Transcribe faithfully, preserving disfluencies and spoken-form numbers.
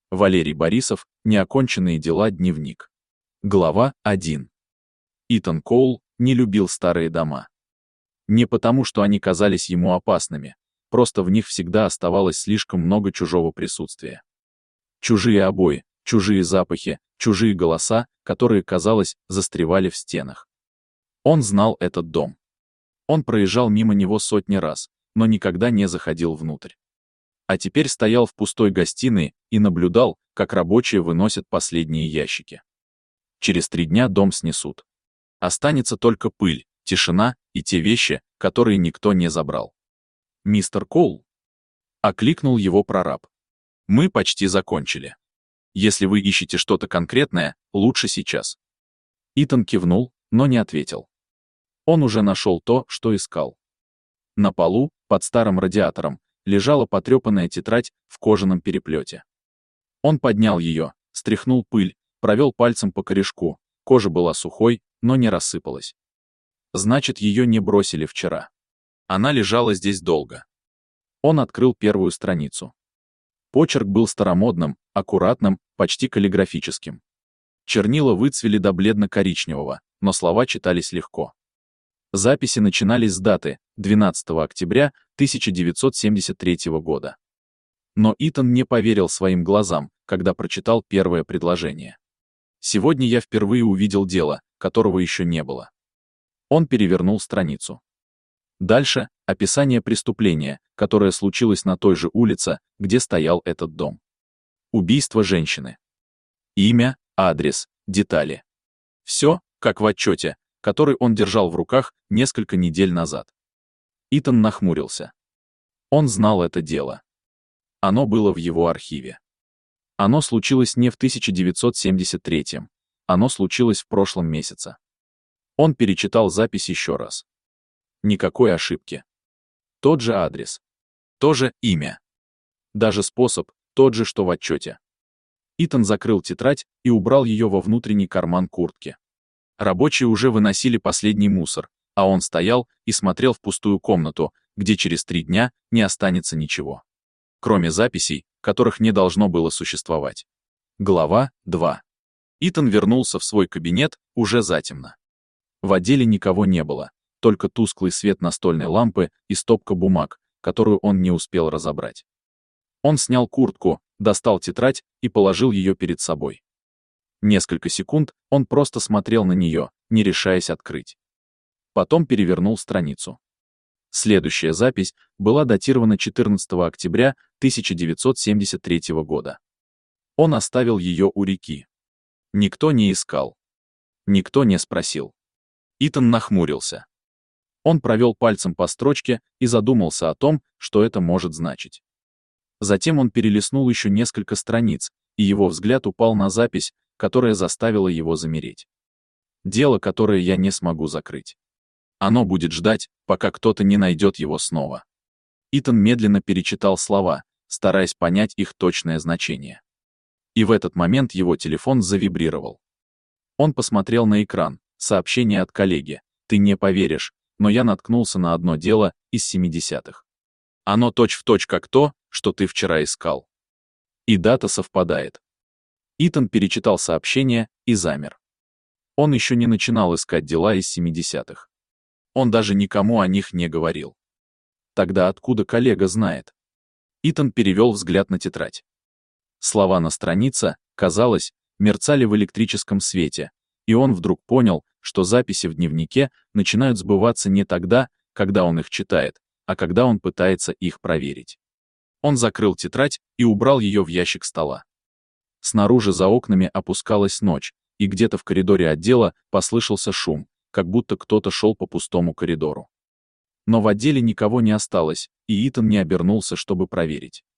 Валерий Борисов. Неоконченные дела. Дневник. Глава один. Итан Коул не любил старые дома. Не потому, что они казались ему опасными, просто в них всегда оставалось слишком много чужого присутствия. Чужие обои, чужие запахи, чужие голоса, которые, казалось, застревали в стенах. Он знал этот дом. Он проезжал мимо него сотни раз, но никогда не заходил внутрь. А теперь стоял в пустой гостиной и наблюдал, как рабочие выносят последние ящики. Через три дня дом снесут. Останется только пыль, тишина и те вещи, которые никто не забрал. «Мистер Коул?» — окликнул его прораб. «Мы почти закончили. Если вы ищете что-то конкретное, лучше сейчас». Итан кивнул, но не ответил. Он уже нашел то, что искал. На полу, под старым радиатором, лежала потрепанная тетрадь в кожаном переплете. Он поднял ее, стряхнул пыль, провел пальцем по корешку. Кожа была сухой, но не рассыпалась. Значит, ее не бросили вчера. Она лежала здесь долго. Он открыл первую страницу. Почерк был старомодным, аккуратным, почти каллиграфическим. Чернила выцвели до бледно-коричневого, но слова читались легко. Записи начинались с даты двенадцатого октября тысяча девятьсот семьдесят третьего года. Но Итан не поверил своим глазам, когда прочитал первое предложение. «Сегодня я впервые увидел дело, которого еще не было». Он перевернул страницу. Дальше — описание преступления, которое случилось на той же улице, где стоял этот дом. Убийство женщины. Имя, адрес, детали. Все, как в отчете, который он держал в руках несколько недель назад. Итан нахмурился. Он знал это дело. Оно было в его архиве. Оно случилось не в тысяча девятьсот семьдесят третьем, оно случилось в прошлом месяце. Он перечитал запись еще раз. Никакой ошибки. Тот же адрес. То же имя. Даже способ, тот же, что в отчете. Итан закрыл тетрадь и убрал ее во внутренний карман куртки. Рабочие уже выносили последний мусор, а он стоял и смотрел в пустую комнату, где через три дня не останется ничего. Кроме записей, которых не должно было существовать. Глава два. Итан вернулся в свой кабинет уже затемно. В отделе никого не было, только тусклый свет настольной лампы и стопка бумаг, которую он не успел разобрать. Он снял куртку, достал тетрадь и положил ее перед собой. Несколько секунд он просто смотрел на нее, не решаясь открыть. Потом перевернул страницу. Следующая запись была датирована четырнадцатого октября тысяча девятьсот семьдесят третьего года. Он оставил ее у реки. Никто не искал. Никто не спросил. Итан нахмурился. Он провел пальцем по строчке и задумался о том, что это может значить. Затем он перелистнул еще несколько страниц, и его взгляд упал на запись, которая заставила его замереть. Дело, которое я не смогу закрыть. Оно будет ждать, пока кто-то не найдет его снова. Итан медленно перечитал слова, стараясь понять их точное значение. И в этот момент его телефон завибрировал. Он посмотрел на экран, сообщение от коллеги. «Ты не поверишь, но я наткнулся на одно дело из семидесятых. Оно точь-в-точь как то, что ты вчера искал. И дата совпадает». Итан перечитал сообщение и замер. Он еще не начинал искать дела из семидесятых. Он даже никому о них не говорил. Тогда откуда коллега знает? Итан перевел взгляд на тетрадь. Слова на странице, казалось, мерцали в электрическом свете, и он вдруг понял, что записи в дневнике начинают сбываться не тогда, когда он их читает, а когда он пытается их проверить. Он закрыл тетрадь и убрал ее в ящик стола. Снаружи за окнами опускалась ночь, и где-то в коридоре отдела послышался шум, как будто кто-то шел по пустому коридору. Но в отделе никого не осталось, и Итан не обернулся, чтобы проверить.